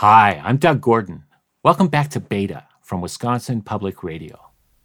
Hi, I'm Doug Gordon. Welcome back to Beta from Wisconsin Public Radio.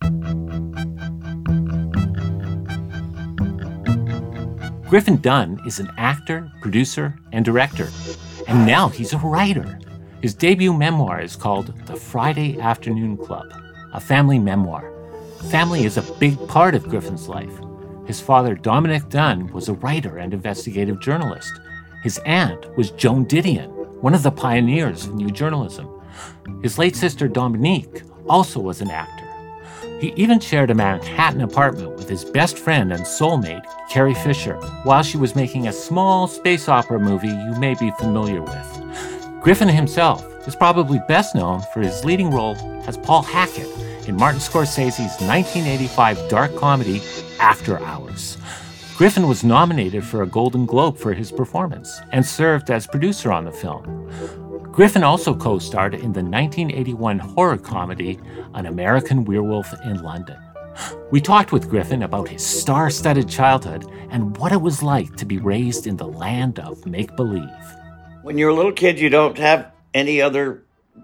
Griffin Dunne is an actor, producer, and director, and now he's a writer. His debut memoir is called The Friday Afternoon Club, a family memoir. Family is a big part of Griffin's life. His father, Dominic Dunne, was a writer and investigative journalist. His aunt was Joan Didion, one of the pioneers of new journalism. His late sister, Dominique, also was an actor. He even shared a Manhattan apartment with his best friend and soulmate, Carrie Fisher, while she was making a small space opera movie you may be familiar with. Griffin himself is probably best known for his leading role as Paul Hackett in Martin Scorsese's 1985 dark comedy, After Hours. Griffin was nominated for a Golden Globe for his performance and served as producer on the film. Griffin also co-starred in the 1981 horror comedy, An American Werewolf in London. We talked with Griffin about his star-studded childhood and what it was like to be raised in the land of make-believe. When you're a little kid, you don't have any other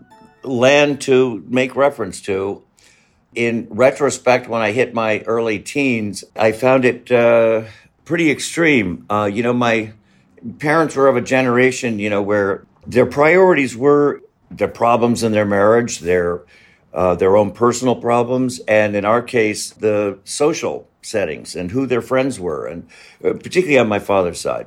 land to make reference to. In retrospect, when I hit my early teens, I found it pretty extreme. My parents were of a generation, where their priorities were their problems in their marriage, their own personal problems, and in our case, the social settings and who their friends were, and particularly on my father's side.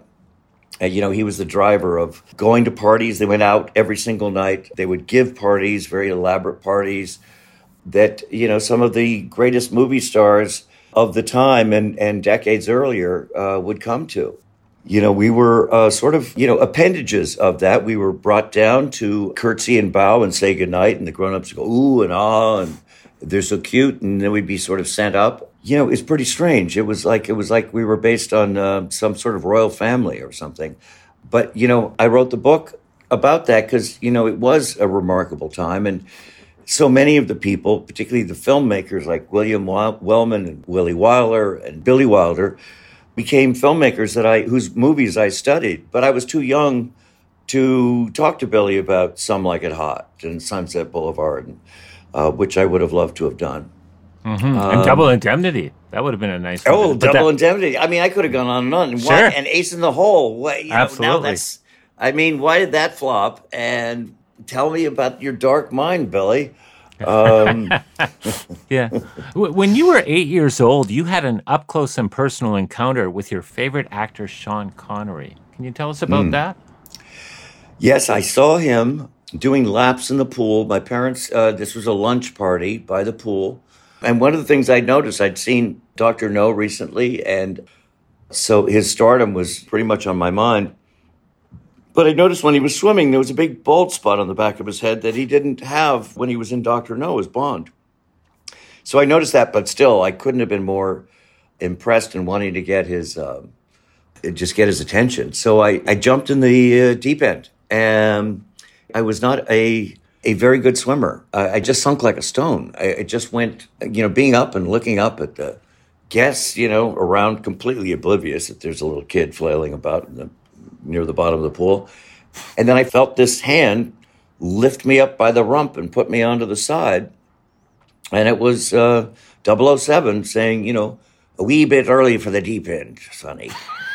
He was the driver of going to parties. They went out every single night. They would give parties, very elaborate parties that, some of the greatest movie stars of the time and decades earlier would come to. We were sort of, appendages of that. We were brought down to curtsy and bow and say goodnight, and the grown-ups would go, ooh and ah, and they're so cute, and then we'd be sort of sent up. It's pretty strange. It was like we were based on some sort of royal family or something. But, I wrote the book about that because, it was a remarkable time. And so many of the people, particularly the filmmakers like William Wellman and Willie Wilder and Billy Wilder, became filmmakers whose movies I studied. But I was too young to talk to Billy about Some Like It Hot and Sunset Boulevard, which I would have loved to have done. Mm-hmm. And Double Indemnity. That would have been a nice one. Oh, Double Indemnity. I mean, I could have gone on and on. Sure. And Ace in the Hole. Absolutely. Why did that flop? And tell me about your dark mind, Billy. Yeah. When you were 8 years old, you had an up-close and personal encounter with your favorite actor, Sean Connery. Can you tell us about that? Yes, I saw him doing laps in the pool. My parents, this was a lunch party by the pool. And one of the things I noticed, I'd seen Dr. No recently, and so his stardom was pretty much on my mind. But I noticed when he was swimming, there was a big bald spot on the back of his head that he didn't have when he was in Dr. No as Bond. So I noticed that, but still, I couldn't have been more impressed and wanting to get his attention. So I jumped in the deep end, and I was not a very good swimmer. I just sunk like a stone. I just went, being up and looking up at the guests, around, completely oblivious that there's a little kid flailing about near the bottom of the pool. And then I felt this hand lift me up by the rump and put me onto the side. And it was 007 saying, a wee bit early for the deep end, Sonny.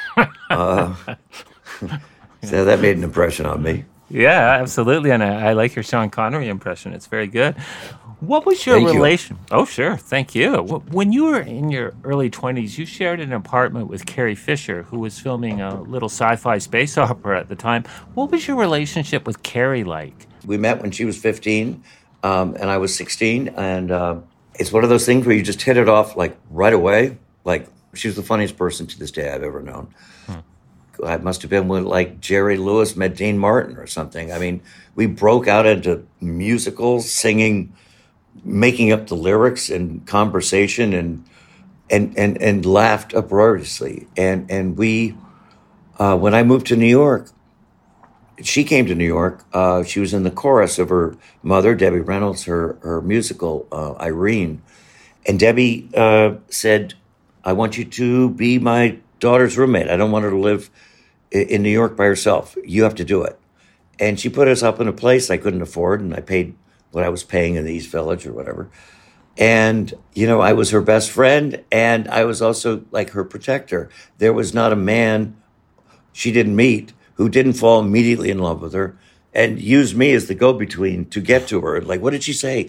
So that made an impression on me. Yeah, absolutely. And I like your Sean Connery impression. It's very good. What was your relation? Oh, sure. Thank you. When you were in your early 20s, you shared an apartment with Carrie Fisher, who was filming a little sci-fi space opera at the time. What was your relationship with Carrie like? We met when she was 15, and I was 16. And it's one of those things where you just hit it off like right away. Like, she was the funniest person to this day I've ever known. I must have been when like Jerry Lewis met Dean Martin or something. I mean, we broke out into musicals, singing, making up the lyrics and conversation and laughed uproariously. And we, when I moved to New York, she came to New York. She was in the chorus of her mother, Debbie Reynolds, her musical, Irene. And Debbie said, I want you to be my daughter's roommate. I don't want her to live in New York by herself. You have to do it. And she put us up in a place I couldn't afford, and I paid what I was paying in the East Village or whatever. And, I was her best friend, and I was also like her protector. There was not a man she didn't meet who didn't fall immediately in love with her and use me as the go-between to get to her. Like, what did she say?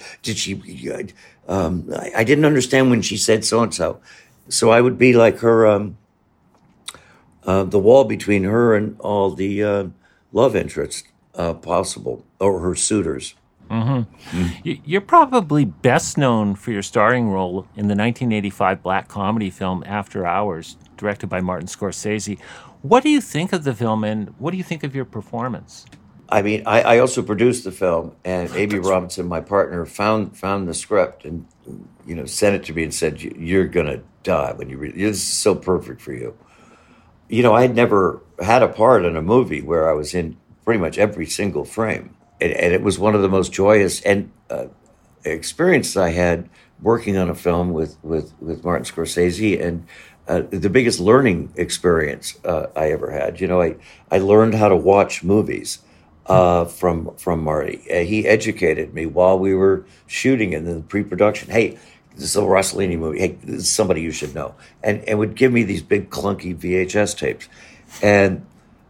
I didn't understand when she said so-and-so. So I would be like her, the wall between her and all the love interests possible, or her suitors. You're probably best known for your starring role in the 1985 black comedy film After Hours, directed by Martin Scorsese. What do you think of the film, and what do you think of your performance? I mean, I also produced the film, and Amy Robinson, my partner, found the script and sent it to me and said, "You're gonna die when you read it. This is so perfect for you." I'd never had a part in a movie where I was in pretty much every single frame. And it was one of the most joyous experiences I had working on a film with Martin Scorsese, and the biggest learning experience I ever had. I learned how to watch movies from Marty. He educated me while we were shooting in the pre-production. Hey, this is a Rossellini movie. Hey, this is somebody you should know. And would give me these big clunky VHS tapes. And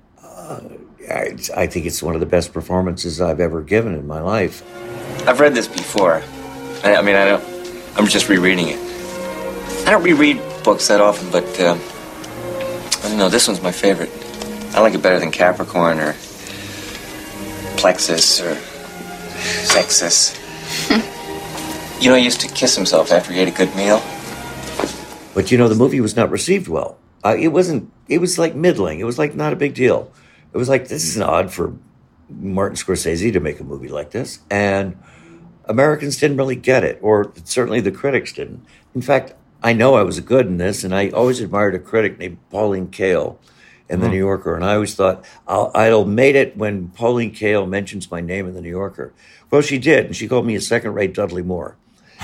I think it's one of the best performances I've ever given in my life. I've read this before. I'm just rereading it. I don't reread books that often, but I don't know, this one's my favorite. I like it better than Capricorn or Plexus or Sexus. He used to kiss himself after he ate a good meal. But the movie was not received well. It was like middling. It was like not a big deal. It was like, this is odd for Martin Scorsese to make a movie like this. And Americans didn't really get it, or certainly the critics didn't. In fact, I know I was good in this, and I always admired a critic named Pauline Kael in The New Yorker. And I always thought, I'll made it when Pauline Kael mentions my name in The New Yorker. Well, she did, and she called me a second-rate Dudley Moore.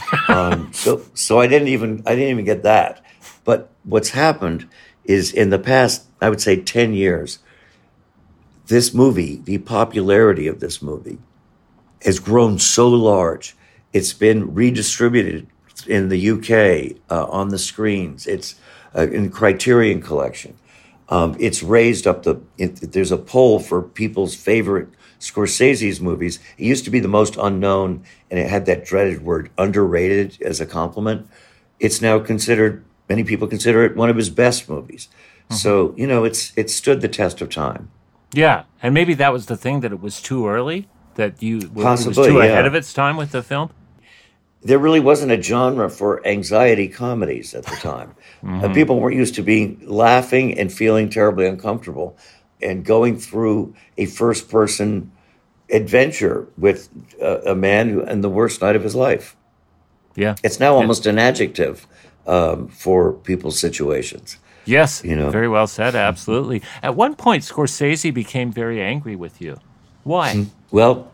So I didn't even get that. But what's happened is in the past, I would say 10 years, this movie, the popularity of this movie, has grown so large. It's been redistributed in the UK on the screens. It's in Criterion Collection. It's raised up there's a poll for people's favorite Scorsese's movies. It used to be the most unknown, and it had that dreaded word underrated as a compliment. It's now many people consider it one of his best movies. So, it's stood the test of time. Yeah, and maybe that was the thing, that it was too early, that it was Possibly, too ahead of its time with the film? There really wasn't a genre for anxiety comedies at the time. People weren't used to laughing and feeling terribly uncomfortable and going through a first-person adventure with a man in the worst night of his life. Yeah. It's now almost an adjective for people's situations. Yes, very well said, absolutely. At one point, Scorsese became very angry with you. Why? Well,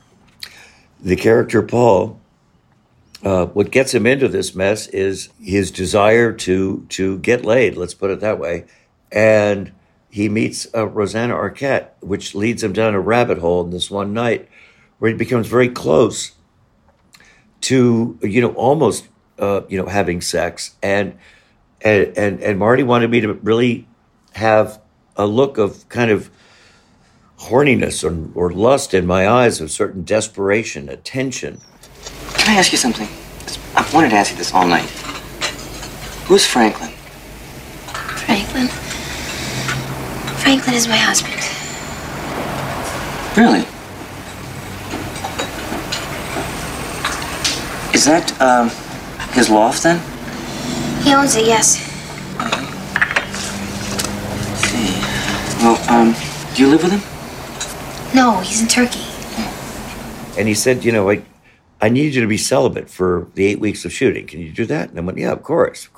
the character Paul, what gets him into this mess is his desire to get laid, let's put it that way. And he meets Rosanna Arquette, which leads him down a rabbit hole in this one night where he becomes very close to, almost, having sex. And Marty wanted me to really have a look of kind of horniness or lust in my eyes, of certain desperation, attention. Can I ask you something? I've wanted to ask you this all night. Who's Franklin? Franklin? Franklin is my husband. Really? Is that, his loft, then? He owns it, yes. Let's see. Well, do you live with him? No, he's in Turkey. And he said, I need you to be celibate for the 8 weeks of shooting. Can you do that? And I went, yeah, of course.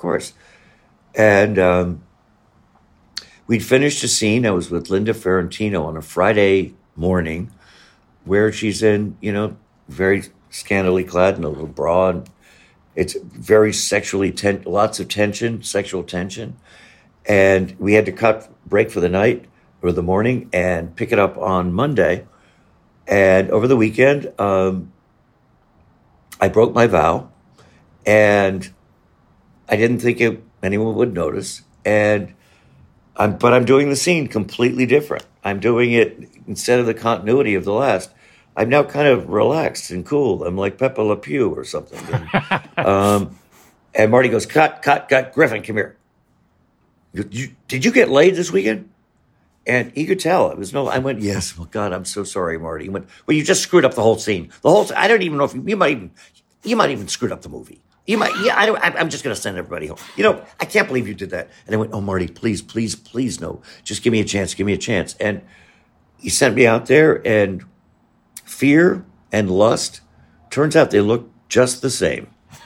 And we'd finished a scene. I was with Linda Ferrantino on a Friday morning where she's in, very scantily clad in a little bra. And it's very sexually lots of tension, sexual tension. And we had to break for the night or the morning and pick it up on Monday And over the weekend, I broke my vow, and I didn't think anyone would notice. But I'm doing the scene completely different. I'm doing it instead of the continuity of the last. I'm now kind of relaxed and cool. I'm like Pepe Le Pew or something. And Marty goes, cut, Griffin, come here. Did you get laid this weekend? And he could tell. I went, yes. Well, God, I'm so sorry, Marty. He went, well, you just screwed up the whole scene. I don't even know if you might even screwed up the movie. You might, yeah, I'm just going to send everybody home. I can't believe you did that. And I went, oh, Marty, please, no. Just give me a chance. And he sent me out there, and fear and lust, turns out they look just the same.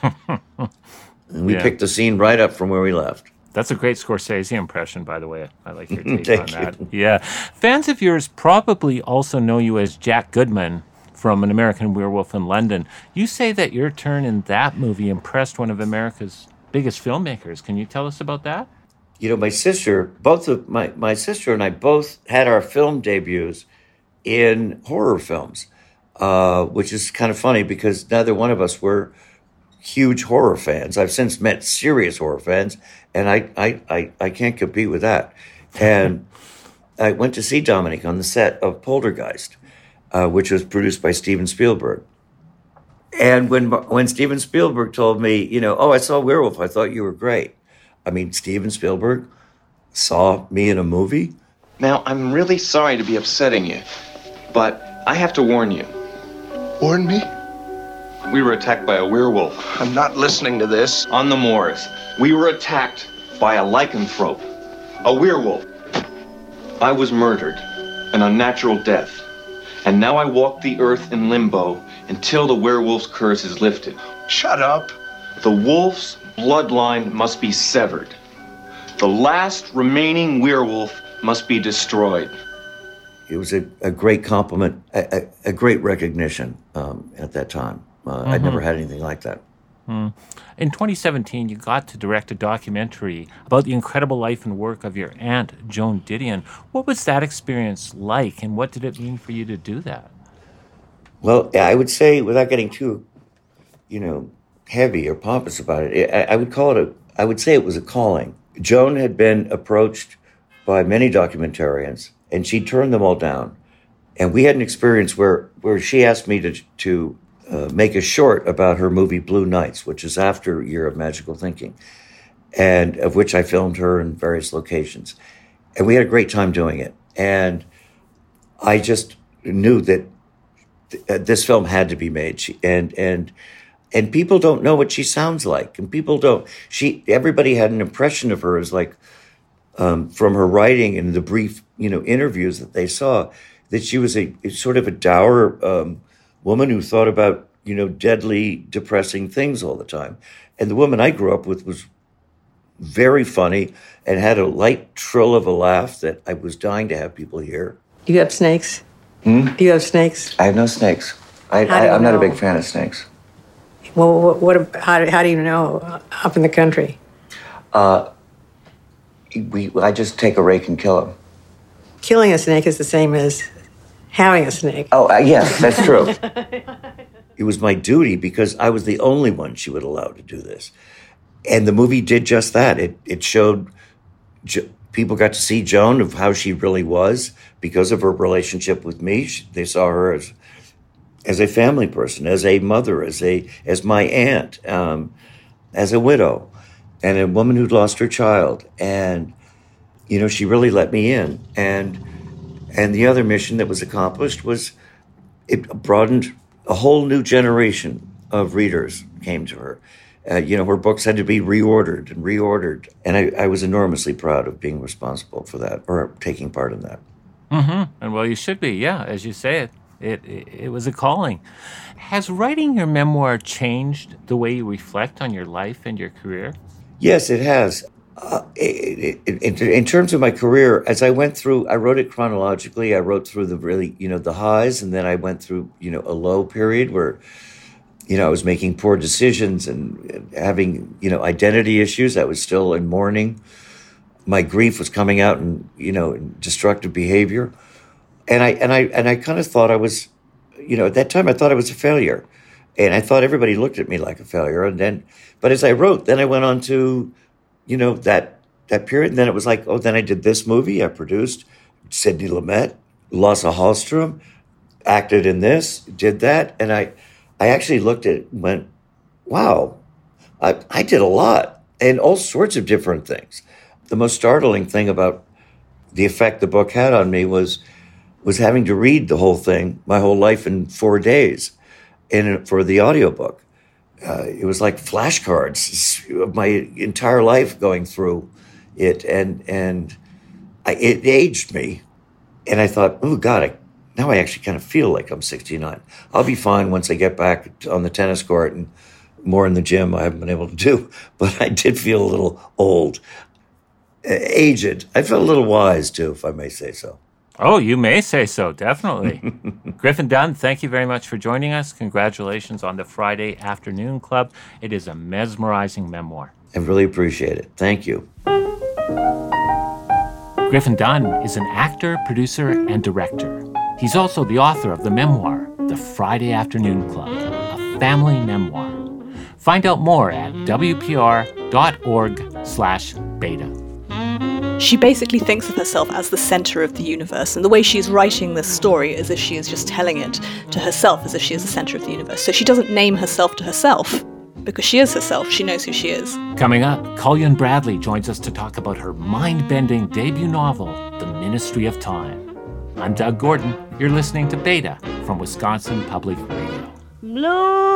And we picked the scene right up from where we left. That's a great Scorsese impression, by the way. I like your take Thank on that. you. Yeah. Fans of yours probably also know you as Jack Goodman from An American Werewolf in London. You say that your turn in that movie impressed one of America's biggest filmmakers. Can you tell us about that? My sister, my sister and I both had our film debuts in horror films, which is kind of funny because neither one of us were huge horror fans. I've since met serious horror fans, and I can't compete with that. And I went to see Dominic on the set of Poltergeist, which was produced by Steven Spielberg. And when Steven Spielberg told me, I saw Werewolf, I thought you were great. I mean, Steven Spielberg saw me in a movie. Now, I'm really sorry to be upsetting you, but I have to warn you. Warn me? We were attacked by a werewolf. I'm not listening to this. On the moors, we were attacked by a lycanthrope, a werewolf. I was murdered, an unnatural death. And now I walk the earth in limbo until the werewolf's curse is lifted. Shut up. The wolf's bloodline must be severed. The last remaining werewolf must be destroyed. It was a great compliment, a great recognition at that time. I'd never had anything like that. In 2017, you got to direct a documentary about the incredible life and work of your aunt, Joan Didion. What was that experience like, and what did it mean for you to do that? Well, I would say, without getting too, heavy or pompous about it, I would say it was a calling. Joan had been approached by many documentarians, and she turned them all down. And we had an experience where she asked me to make a short about her movie Blue Nights, which is after Year of Magical Thinking, and of which I filmed her in various locations. And we had a great time doing it. And I just knew that this film had to be made. And people don't know what she sounds like. And everybody had an impression of her as like, from her writing and the brief, interviews that they saw, that she was a sort of a dour woman who thought about, deadly, depressing things all the time. And the woman I grew up with was very funny and had a light trill of a laugh that I was dying to have people hear. Do you have snakes? Do you have snakes? I have no snakes. I'm not a big fan of snakes. Well, how do you know up in the country? I just take a rake and kill them. Killing a snake is the same as having a snake. Oh, yes, that's true. It was my duty because I was the only one she would allow to do this. And the movie did just that. It showed people got to see Joan of how she really was because of her relationship with me. They saw her as a family person, as a mother, as my aunt, as a widow, and a woman who'd lost her child. And, she really let me in. And the other mission that was accomplished was it broadened a whole new generation of readers came to her. Her books had to be reordered. And I was enormously proud of being responsible for that, or taking part in that. Mm-hmm. And well, you should be, yeah, as you say it was a calling. Has writing your memoir changed the way you reflect on your life and your career? Yes, it has. In terms of my career, as I went through, I wrote it chronologically. I wrote through the really, the highs, and then I went through, a low period where, I was making poor decisions and having, identity issues. I was still in mourning. My grief was coming out in, in destructive behavior. And I kind of thought I was at that time I thought I was a failure. And I thought everybody looked at me like a failure. But as I wrote, then I went on to, that period. And then it was like, then I did this movie. I produced Sidney Lumet, Lasse Hallström, acted in this, did that. And I actually looked at it and went, wow, I did a lot and all sorts of different things. The most startling thing about the effect the book had on me was having to read the whole thing, my whole life in 4 days. And for the audiobook, it was like flashcards of my entire life going through it. And it aged me. And I thought, oh, God, now I actually kind of feel like I'm 69. I'll be fine once I get back on the tennis court and more in the gym I haven't been able to do. But I did feel a little old, aged. I felt a little wise, too, if I may say so. Oh, you may say so, definitely. Griffin Dunne, thank you very much for joining us. Congratulations on the Friday Afternoon Club. It is a mesmerizing memoir. I really appreciate it. Thank you. Griffin Dunne is an actor, producer, and director. He's also the author of the memoir, The Friday Afternoon Club, a family memoir. Find out more at wpr.org/beta. She basically thinks of herself as the center of the universe, and the way she's writing this story is as if she is just telling it to herself as if she is the center of the universe. So she doesn't name herself to herself, because she is herself. She knows who she is. Coming up, Colleen Bradley joins us to talk about her mind-bending debut novel, The Ministry of Time. I'm Doug Gordon. You're listening to Beta from Wisconsin Public Radio. Blue